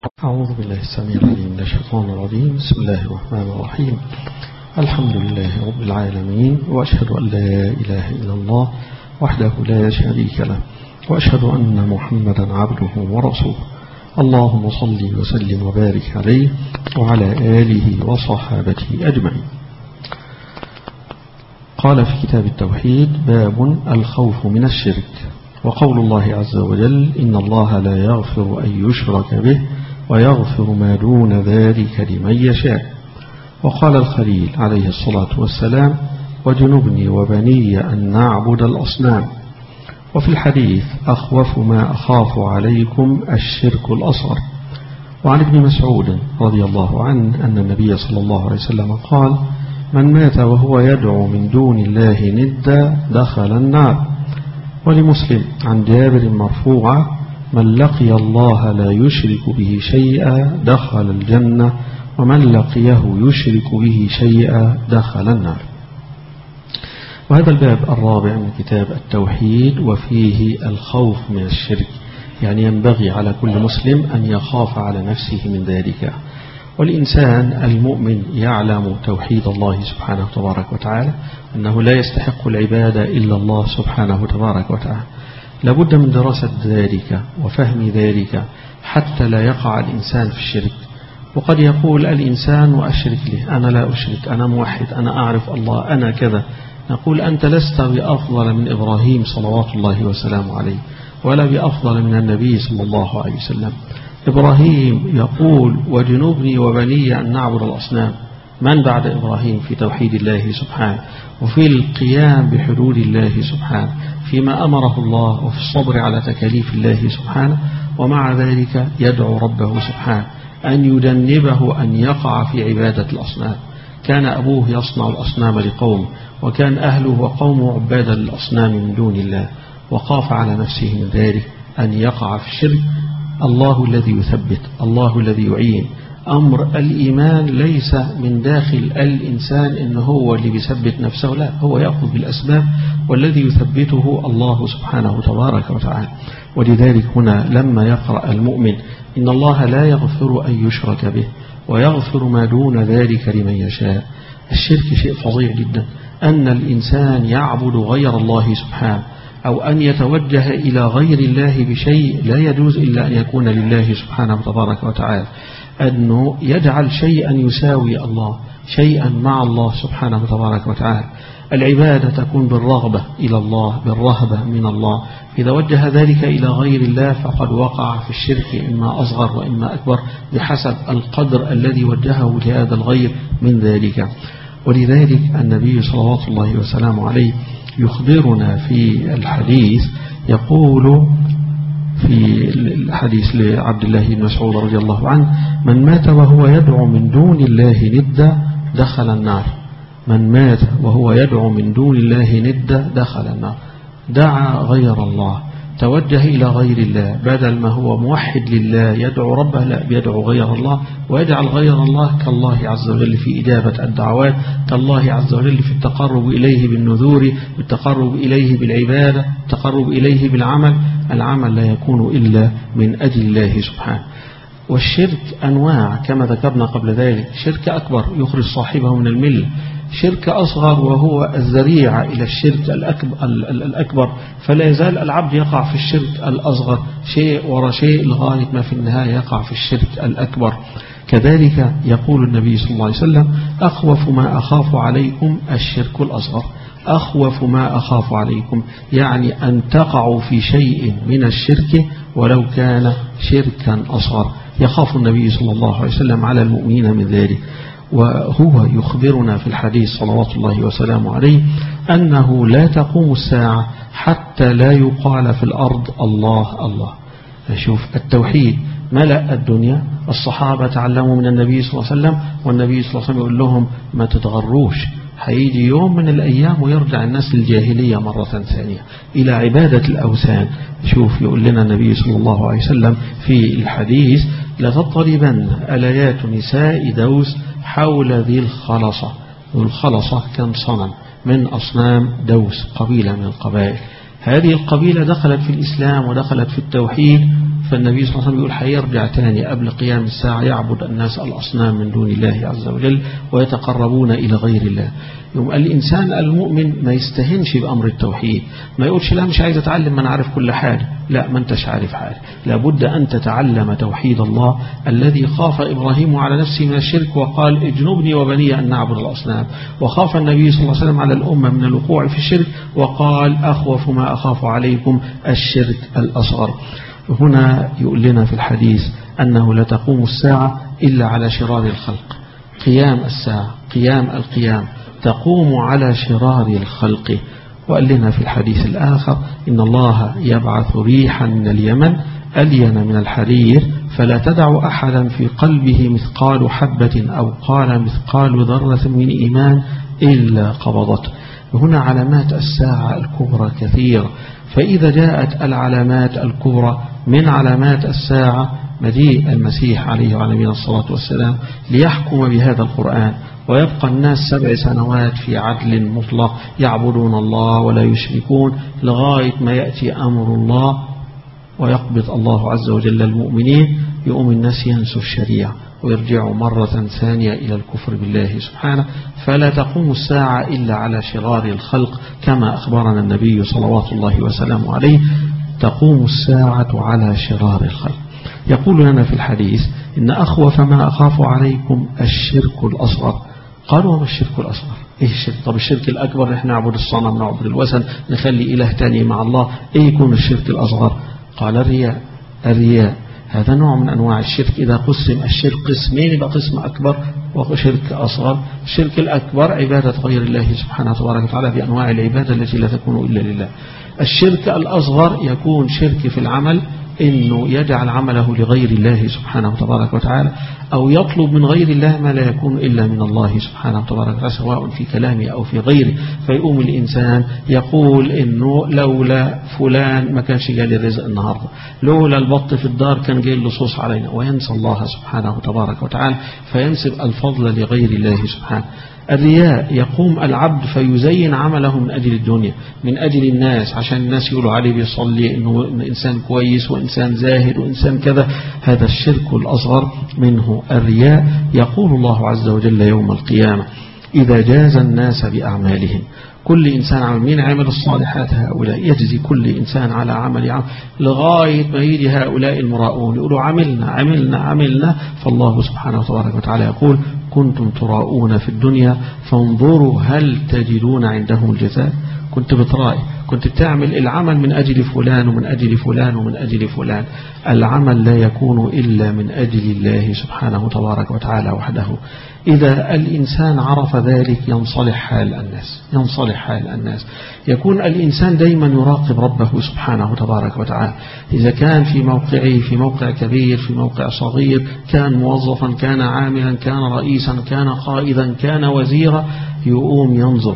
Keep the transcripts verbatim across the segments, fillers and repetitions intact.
أعوذ بالله السميع العليم من الشيطان الرجيم. بسم الله الرحمن الرحيم. الحمد لله رب العالمين، وأشهد أن لا إله إلا الله وحده لا شريك له، وأشهد أن محمدا عبده ورسوله. اللهم صل وسلم وبارك عليه وعلى آله وصحابته أجمعين. قال في كتاب التوحيد: باب الخوف من الشرك. وقول الله عز وجل: إن الله لا يغفر أن يشرك به ويغفر ما دون ذلك لمن يشاء. وقال الخليل عليه الصلاة والسلام: وجنبني وبني أن نعبد الأصنام. وفي الحديث: أخوف ما أخاف عليكم الشرك الأصغر. وعن ابن مسعود رضي الله عنه أن النبي صلى الله عليه وسلم قال: من مات وهو يدعو من دون الله ندا دخل النار. ولمسلم عن جابر مرفوعا: من لقي الله لا يشرك به شيئا دخل الجنة، ومن لقيه يشرك به شيئا دخل النار. وهذا الباب الرابع من كتاب التوحيد، وفيه الخوف من الشرك، يعني ينبغي على كل مسلم أن يخاف على نفسه من ذلك. والإنسان المؤمن يعلم توحيد الله سبحانه تبارك وتعالى، أنه لا يستحق العبادة إلا الله سبحانه تبارك وتعالى. لابد من دراسة ذلك وفهم ذلك حتى لا يقع الإنسان في الشرك. وقد يقول الإنسان: وأشرك له، أنا لا أشرك، أنا موحد، أنا أعرف الله، أنا كذا. نقول: أنت لست بأفضل من إبراهيم صلوات الله وسلامه عليه، ولا بأفضل من النبي صلى الله عليه وسلم. إبراهيم يقول: وجنوبني وبني أن نعبد الأصنام. من بعد إبراهيم في توحيد الله سبحانه، وفي القيام بحدود الله سبحانه، فيما أمره الله، وفي الصبر على تكاليف الله سبحانه. ومع ذلك يدعو ربه سبحانه أن يجنبه أن يقع في عبادة الأصنام. كان أبوه يصنع الأصنام لقوم، وكان أهله وقومه عبادا للأصنام من دون الله، وخاف على نفسه من ذلك أن يقع في الشرك. الله الذي يثبت، الله الذي يعين. أمر الإيمان ليس من داخل الإنسان إن هو اللي بيثبت نفسه، لا، هو يأخذ بالأسباب، والذي يثبته الله سبحانه تبارك وتعالى. ولذلك هنا لما يقرأ المؤمن: إن الله لا يغفر أن يشرك به ويغفر ما دون ذلك لمن يشاء. الشرك شيء فظيع جدا، أن الإنسان يعبد غير الله سبحانه، أو أن يتوجه إلى غير الله بشيء لا يجوز إلا أن يكون لله سبحانه تبارك وتعالى. أنه يجعل شيئا يساوي الله، شيئا مع الله سبحانه تبارك وتعالى. العبادة تكون بالرغبة إلى الله، بالرهبة من الله. إذا وجه ذلك إلى غير الله فقد وقع في الشرك، إما أصغر وإما أكبر، بحسب القدر الذي وجهه لهذا الغير من ذلك. ولذلك النبي صلوات الله وسلامه عليه يخبرنا في الحديث، يقول في الحديث لعبد الله بن مسعود رضي الله عنه: من مات وهو يدعو من دون الله ندا دخل النار. من مات وهو يدعو من دون الله ندا دخل النار. دعا غير الله، توجه إلى غير الله، بدل ما هو موحد لله يدعو ربه، لا، بيدعو غير الله، ويجعل غير الله كالله عز وجل في إجابة الدعوات، كالله عز وجل في التقرب إليه بالنذور، بالتقرب إليه بالعبادة، التقرب إليه بالعمل. العمل لا يكون إلا من أجل الله سبحانه. والشرك أنواع كما ذكرنا قبل ذلك: شرك أكبر يخرج صاحبه من الملة، شرك أصغر وهو الذريعة إلى الشرك الأكبر، فلا يزال العبد يقع في الشرك الأصغر شيء وراء شيء لغاية ما في النهاية يقع في الشرك الأكبر. كذلك يقول النبي صلى الله عليه وسلم: أخوف ما أخاف عليكم الشرك الأصغر. أخوف ما أخاف عليكم يعني أن تقعوا في شيء من الشرك ولو كان شركا أصغر. يخاف النبي صلى الله عليه وسلم على المؤمنين من ذلك. وهو يخبرنا في الحديث صلوات الله وسلامه عليه أنه لا تقوم الساعة حتى لا يقال في الأرض الله الله. شوف التوحيد ملأ الدنيا. الصحابة تعلموا من النبي صلى الله عليه وسلم، والنبي صلى الله عليه وسلم يقول لهم: ما تتغروش، هيجي يوم من الأيام ويرجع الناس للجاهلية مرة ثانية إلى عبادة الأوثان. شوف يقول لنا النبي صلى الله عليه وسلم في الحديث: لتضربن آليات نساء دوس حول ذي الخلصة. والخلصة كان صنم من أصنام دوس، قبيلة من القبائل. هذه القبيلة دخلت في الإسلام ودخلت في التوحيد فالنبي صلى الله عليه وسلم يقول هيرجع تاني قبل قيام الساعة يعبد الناس الأصنام من دون الله عز وجل ويتقربون إلى غير الله. يوم الإنسان المؤمن ما يستهنش بأمر التوحيد، ما يقولش لا مش عايز أتعلم ما أنا عارف كل حاجة، لا ما أنتش عارف حاجة، لابد أن تتعلم توحيد الله الذي خاف إبراهيم على نفسه من الشرك وقال اجنبني وبني أن نعبد الأصنام، وخاف النبي صلى الله عليه وسلم على الأمة من الوقوع في الشرك وقال أخوف ما أخاف عليكم الشرك الأصغر. هنا يقول لنا في الحديث أنه لا تقوم الساعة إلا على شرار الخلق، قيام الساعة قيام القيام تقوم على شرار الخلق. وقال لنا في الحديث الآخر إن الله يبعث ريحا من اليمن ألين من الحرير فلا تدع أحدا في قلبه مثقال حبة أو قال مثقال ذرة من إيمان إلا قبضته. هنا علامات الساعة الكبرى كثيرة، فإذا جاءت العلامات الكبرى من علامات الساعة مجيء المسيح عليه وعلى نبينا الصلاة والسلام ليحكم بهذا القرآن، ويبقى الناس سبع سنوات في عدل مطلق يعبدون الله ولا يشركون لغاية ما يأتي أمر الله ويقبض الله عز وجل المؤمنين، يؤم الناس ينسوا الشريعة ويرجعوا مرة ثانية إلى الكفر بالله سبحانه. فلا تقوم الساعة إلا على شرار الخلق كما أخبرنا النبي صلوات الله وسلامه عليه، تقوم الساعة على شرار الخلق. يقول لنا في الحديث إن أخوف ما أخاف عليكم الشرك الأصغر. قالوا وما الشرك الأصغر؟ إيه الشرك؟ طب الشرك الأكبر نحن نعبد الصنم نعبد الوثن نخلي إله تاني مع الله، إيه يكون الشرك الأصغر؟ قال الرياء. الرياء هذا نوع من أنواع الشرك، إذا قسم الشرك قسمين يبقى قسم أكبر وشرك أصغر. الشرك الأكبر عبادة غير الله سبحانه وتبارك وتعالى بأنواع العبادة التي لا تكون إلا لله. الشرك الأصغر يكون شرك في العمل، إنه يجعل عمله لغير الله سبحانه وتبارك وتعالى أو يطلب من غير الله ما لا يكون إلا من الله سبحانه وتبارك وتعالى سواء في كلامه أو في غيره. فيقوم الإنسان يقول إنه لولا فلان ما كانش جالي الرزق النهاردة، لولا البط في الدار كان جاي اللصوص علينا، وينسى الله سبحانه وتبارك وتعالى فينسب الفضل لغير الله سبحانه. الرياء يقوم العبد فيزين عمله من أجل الدنيا من أجل الناس عشان الناس يقولوا عليه بيصلي إنه إنسان كويس وإنسان زاهد وإنسان كذا، هذا الشرك الأصغر منه الرياء. يقول الله عز وجل يوم القيامة إذا جاز الناس بأعمالهم، كل إنسان عمل، مين عمل الصالحات؟ هؤلاء، يجزي كل إنسان على عمل عمل لغاية ما يجي هؤلاء المراؤون يقولوا عملنا عملنا عملنا. فالله سبحانه وتبارك وتعالى يقول كنتم تراؤون في الدنيا فانظروا هل تجدون عندهم الجزاء. كنت بترائي، كنت بتعمل العمل من أجل فلان ومن أجل فلان ومن أجل فلان، العمل لا يكون إلا من أجل الله سبحانه وتبارك وتعالى وحده. إذا الإنسان عرف ذلك ينصلح حال الناس، ينصلح حال الناس، يكون الإنسان دايما يراقب ربه سبحانه وتبارك وتعالى. إذا كان في موقعه في موقع كبير في موقع صغير، كان موظفا كان عاملا كان رئيسا كان قائدا كان وزيرا، يقوم ينظر.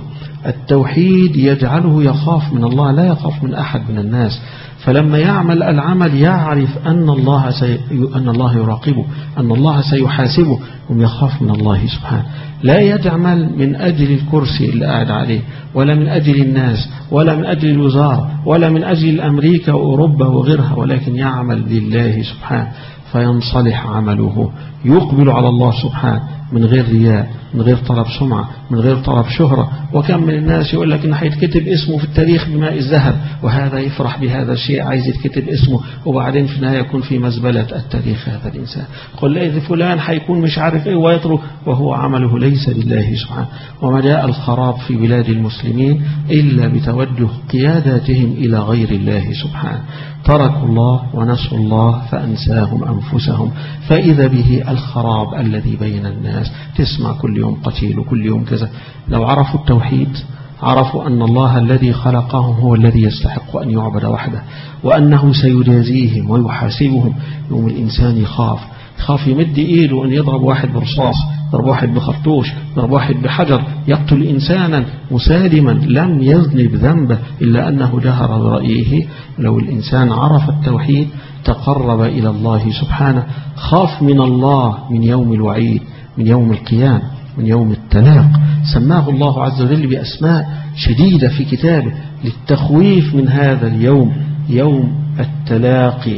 التوحيد يجعله يخاف من الله، لا يخاف من أحد من الناس. فلما يعمل العمل يعرف أن الله سي... أن الله يراقبه، أن الله سيحاسبه، ويخاف من الله سبحانه. لا يعمل من أجل الكرسي اللي قاعد عليه، ولا من أجل الناس، ولا من أجل الوزارة، ولا من أجل أمريكا وأوروبا وغيرها، ولكن يعمل لله سبحانه فينصلح عمله، يقبل على الله سبحانه من غير رياء، من غير طلب سمعة، من غير طلب شهرة. وكم من الناس يقول لك إن هيتكتب اسمه في التاريخ بماء الذهب، وهذا يفرح بهذا الشيء عايز يتكتب اسمه، وبعدين في النهاية يكون في مزبلة التاريخ هذا الإنسان. قل لي فلان هيكون مش عارف إيه ويطرق، وهو عمله ليس لله سبحانه. وما جاء الخراب في بلاد المسلمين إلا بتوجه قياداتهم إلى غير الله سبحانه. تركوا الله ونسوا الله فأنساهم أنفسهم، فإذا به الخراب الذي بين الناس. تسمع كل يوم قتيل وكل يوم كذا. لو عرفوا التوحيد عرفوا أن الله الذي خلقهم هو الذي يستحق أن يعبد وحده، وأنه سيجازيهم ويحاسبهم. يوم الإنسان يخاف يخاف يمد إيده أن يضرب واحد برصاص، يضرب واحد بخرطوش، يضرب واحد بحجر، يقتل إنسانا مسالما لم يذنب ذنبه إلا أنه جهر برأيه. لو الإنسان عرف التوحيد تقرب إلى الله سبحانه، خاف من الله من يوم الوعيد، من يوم القيامة، من يوم التلاق. سماه الله عز وجل بأسماء شديدة في كتابه للتخويف من هذا اليوم، يوم التلاقي،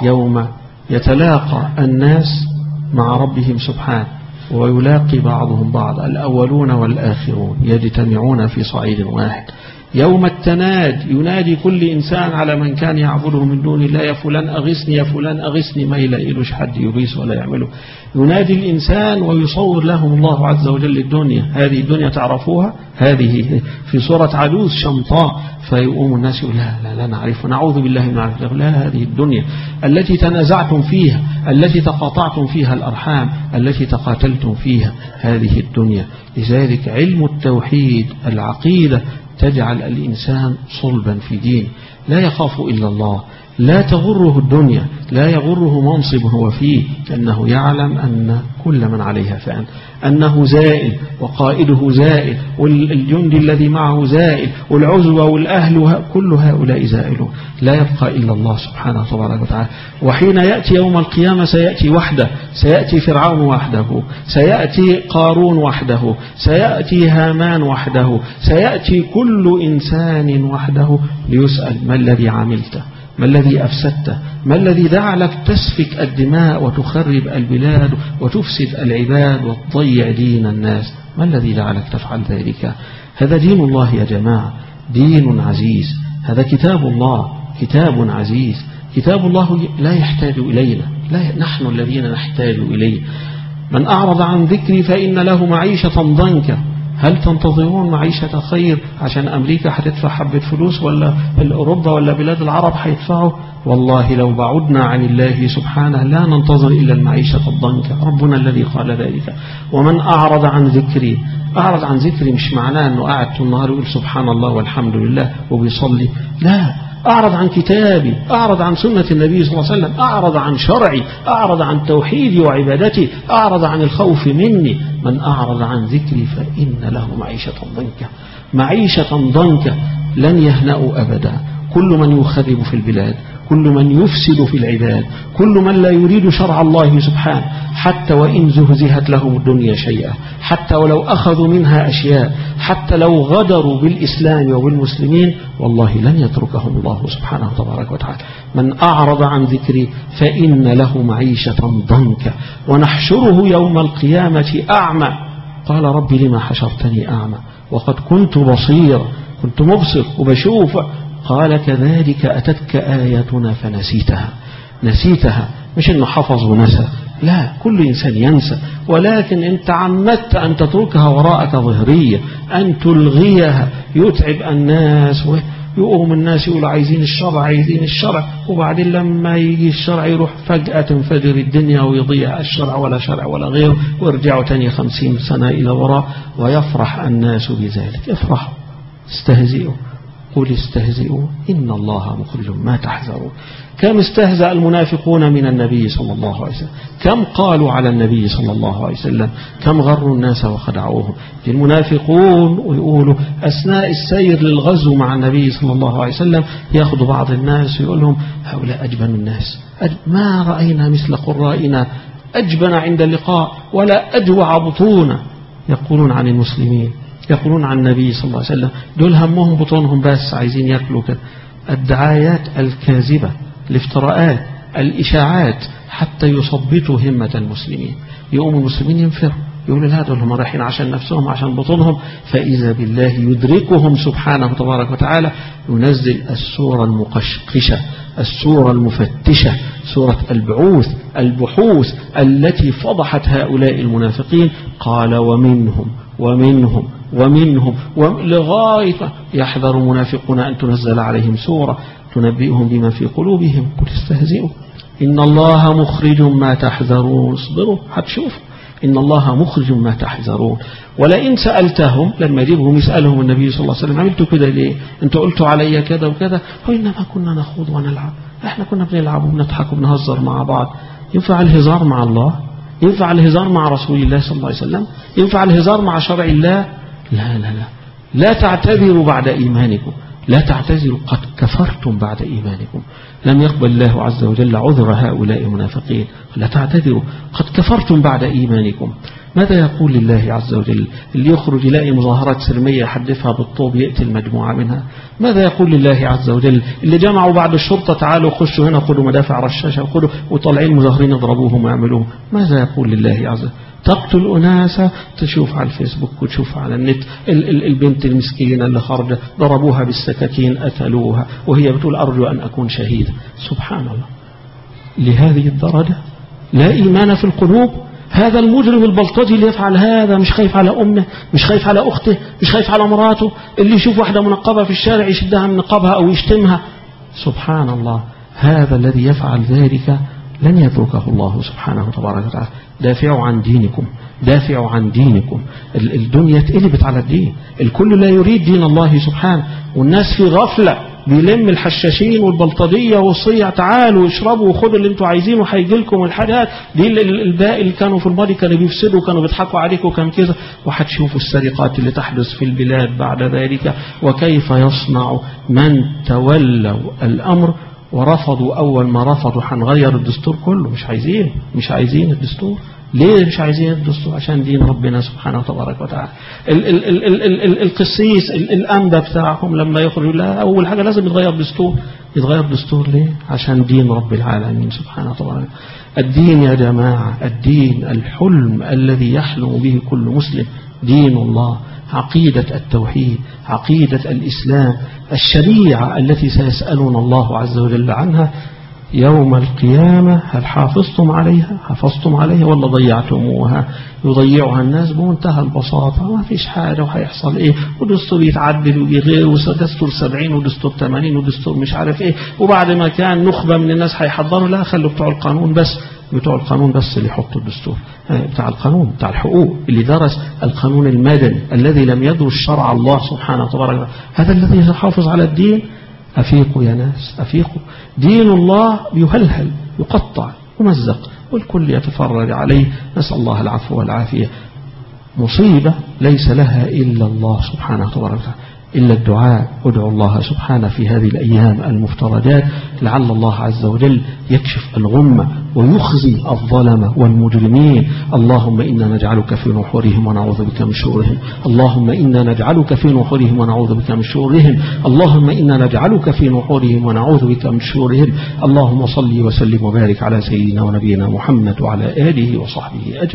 يوم يتلاقى الناس مع ربهم سبحانه ويلاقي بعضهم بعض، الأولون والآخرون يجتمعون في صعيد واحد. يوم التناد ينادي كل إنسان على من كان يعبده من دون الله: يا فلان أغثني، يا فلان أغثني، ما يلاقيلوش حد يغيث ولا يعمله. ينادي الإنسان ويصور لهم الله عز وجل الدنيا، هذه الدنيا تعرفوها، هذه في صورة عجوز شمطاء، فيقوم الناس يقول: لا لا لا نعرف، نعوذ بالله من عرفه. لا، هذه الدنيا التي تنازعتم فيها، التي تقاطعتم فيها الأرحام، التي تقاتلتم فيها، هذه الدنيا. لذلك علم التوحيد، العقيدة، تجعل الإنسان صلبا في دين، لا يخاف إلا الله، لا تغره الدنيا، لا يغره منصب هو فيه، أنه يعلم أن كل من عليها فان، أنه زائل وقائده زائل والجند الذي معه زائل والعزوة والأهل كل هؤلاء زائلون، لا يبقى إلا الله سبحانه تبارك وتعالى. وحين يأتي يوم القيامة سيأتي وحده، سيأتي فرعون وحده، سيأتي قارون وحده، سيأتي هامان وحده، سيأتي كل إنسان وحده ليسأل: ما الذي عملته؟ ما الذي أفسدته؟ ما الذي جعلك تسفك الدماء وتخرب البلاد وتفسد العباد وتضيع دين الناس؟ ما الذي جعلك تفعل ذلك؟ هذا دين الله يا جماعة، دين عزيز، هذا كتاب الله، كتاب عزيز، كتاب الله لا يحتاج إلينا، لا نحن الذين نحتاج إليه. من أعرض عن ذكري فإن له معيشة ضنكا. هل تنتظرون معيشة خير عشان أمريكا هتدفع حبة فلوس، ولا أوروبا ولا بلاد العرب هيدفعوا؟ والله لو بعدنا عن الله سبحانه لا ننتظر إلا المعيشة الضنكة، ربنا الذي قال ذلك. ومن أعرض عن ذكري، أعرض عن ذكري مش معناه أنه قاعد طول النهار يقول سبحان الله والحمد لله وبيصلي، لا، أعرض عن كتابي، أعرض عن سنة النبي صلى الله عليه وسلم، أعرض عن شرعي، أعرض عن توحيدي وعبادتي، أعرض عن الخوف مني. من أعرض عن ذكري فإن له معيشة ضنكا، معيشة ضنكا، لن يهنأوا أبدا. كل من يخرب في البلاد، كل من يفسد في العباد، كل من لا يريد شرع الله سبحانه، حتى وإن زهزهت لهم الدنيا شيئا، حتى ولو أخذوا منها أشياء، حتى لو غدروا بالإسلام وبالمسلمين، والله لن يتركهم الله سبحانه تبارك وتعالى. من أعرض عن ذكري فإن له معيشة ضنكا ونحشره يوم القيامة أعمى. قال: رب لما حشرتني أعمى وقد كنت بصيرا، كنت مبصر وبشوف. قال: كذلك أتتك آياتنا فنسيتها. نسيتها مش إنه حفظ ونسى، لا، كل إنسان ينسى، ولكن أنت عمدت أن تتركها وراءك ظهرية، أن تلغيها، يتعب الناس ويقوم الناس يقولوا عايزين الشرع عايزين الشرع، وبعدين لما يجي الشرع يروح فجأة تنفجر الدنيا ويضيع الشرع ولا شرع ولا غيره، ويرجعوا تاني خمسين سنة إلى وراء، ويفرح الناس بذلك. افرحوا، استهزئوا، قل استهزئوا إن الله مخرج ما تحذرون. كم استهزأ المنافقون من النبي صلى الله عليه وسلم، كم قالوا على النبي صلى الله عليه وسلم، كم غروا الناس وخدعوهم. المنافقون ويقولوا أثناء السير للغزو مع النبي صلى الله عليه وسلم يأخذ بعض الناس ويقول لهم: هؤلاء أجبن الناس، ما رأينا مثل قرائنا، أجبن عند اللقاء ولا أجوع بطونا. يقولون عن المسلمين، يقولون عن النبي صلى الله عليه وسلم دول همهم بطونهم بس، عايزين يأكلوا كده. الدعايات الكاذبة، الافتراءات، الإشاعات، حتى يثبطوا همة المسلمين، يقوموا المسلمين ينفروا، يقولوا لا دول هم رايحين عشان نفسهم عشان بطونهم، فإذا بالله يدركهم سبحانه تبارك وتعالى، ينزل السورة المقشقشة، السورة المفتشة، سورة البعوث، البحوث التي فضحت هؤلاء المنافقين. قال: ومنهم ومنهم ومنهم لغاية يحذر المنافقون أن تنزل عليهم سورة تنبئهم بما في قلوبهم. قل استهزئوا إن الله مخرج ما تحذرون. اصبروا هتشوفوا إن الله مخرج ما تحذرون. ولئن سألتهم، لما يجيبهم يسألهم النبي صلى الله عليه وسلم: عملتوا كده ليه؟ أنتوا قلتوا علي كذا وكذا. وإنما كنا نخوض ونلعب، احنا كنا بنلعب وبنضحك وبنهزر مع بعض. ينفع الهزار مع الله؟ ينفع الهزار مع رسول الله صلى الله عليه وسلم؟ ينفع الهزار مع شرع الله؟ لا لا لا لا تعتذروا بعد إيمانكم، لا تعتذروا، قد كفرتم بعد إيمانكم. لم يقبل الله عز وجل عذر هؤلاء المنافقين. لا تعتذروا، قد كفرتم بعد إيمانكم. ماذا يقول لله عز وجل؟ اللي يخرج يلاقي مظاهرات سلمية يحدثها بالطوب يقتل مجموعة منها. ماذا يقول لله عز وجل؟ اللي جمعوا بعد الشرطة تعالوا خشوا هنا خدوا مدافع رشاشة وخدوا وطالعين مظاهرين يضربوهم ويعملوهم. ماذا يقول لله عز وجل؟ تقتل أناسا، تشوف على الفيسبوك وتشوف على النت ال ال البنت المسكينة اللي خرجت ضربوها بالسكاكين قتلوها وهي بتقول أرجو أن أكون شهيدة. سبحان الله، لهذه الدرجة لا إيمان في القلوب. هذا المجرم البلطجي اللي يفعل هذا مش خايف على أمه، مش خايف على أخته، مش خايف على مراته، اللي يشوف واحدة منقبة في الشارع يشدها من نقابها أو يشتمها. سبحان الله، هذا الذي يفعل ذلك لن يتركه الله سبحانه وتبارك وتعالى. دافعوا عن دينكم، دافعوا عن دينكم. الدنيا اتقلبت على الدين، الكل لا يريد دين الله سبحانه، والناس في غفلة بيلم الحشاشين والبلطجية والصيع تعالوا اشربوا وخدوا اللي انتوا عايزينه هيجي لكم الحاجات دي. الباقي اللي كانوا في الماضي كانوا بيفسدوا كانوا بيضحكوا عليكم وكان كذا. وهتشوفوا السرقات اللي تحدث في البلاد بعد ذلك، وكيف يصنع من تولوا الأمر ورفضوا. أول ما رفضوا هنغير الدستور كله، مش عايزين مش عايزين الدستور. ليه مش عايزين الدستور؟ عشان دين ربنا سبحانه وتبارك وتعالى. ال ال ال ال ال ال القسيس الأنبا بتاعهم لما يخرجوا لا أول حاجة لازم يتغير دستور. يتغير دستور ليه؟ عشان دين رب العالمين سبحانه وتعالى. الدين يا جماعة، الدين الحلم الذي يحلم به كل مسلم، دين الله، عقيدة التوحيد، عقيدة الإسلام، الشريعة التي سيسألون الله عز وجل عنها يوم القيامة. هل حافظتم عليها؟ حافظتم عليها ولا ضيعتموها؟ يضيعها الناس بمنتهى البساطة، ما فيش حاجة وهيحصل ايه، ودستور يتعدل ويجي غير، ودستور سبعين ودستور ثمانين ودستور مش عارف ايه. وبعد ما كان نخبة من الناس هيحضروا، لا خلوا بتوع القانون بس، بتوع القانون بس اللي يحطوا الدستور، بتاع القانون بتاع الحقوق اللي درس القانون المدني الذي لم يدرس شرع الله سبحانه وتعالى، هذا الذي يحافظ على الدين. أفيقوا يا ناس، أفيقوا. دين الله يهلهل يقطع يمزق والكل يتفرج عليه، نسأل الله العفو والعافية. مصيبة ليس لها إلا الله سبحانه وتعالى، إلا الدعاء. ادعوا الله سبحانه في هذه الأيام المفترجات لعل الله عز وجل يكشف الغمة ويخزي الظلمة والمجرمين. اللهم إنا نجعلك في نحورهم ونعوذ بك من شرورهم. اللهم إنا نجعلك في نحورهم ونعوذ بك من شرورهم. اللهم إنا نجعلك في نحورهم ونعوذ بك من شرورهم. اللهم صل وسلم وبارك على سيدنا ونبينا محمد وعلى آله وصحبه أجمعين.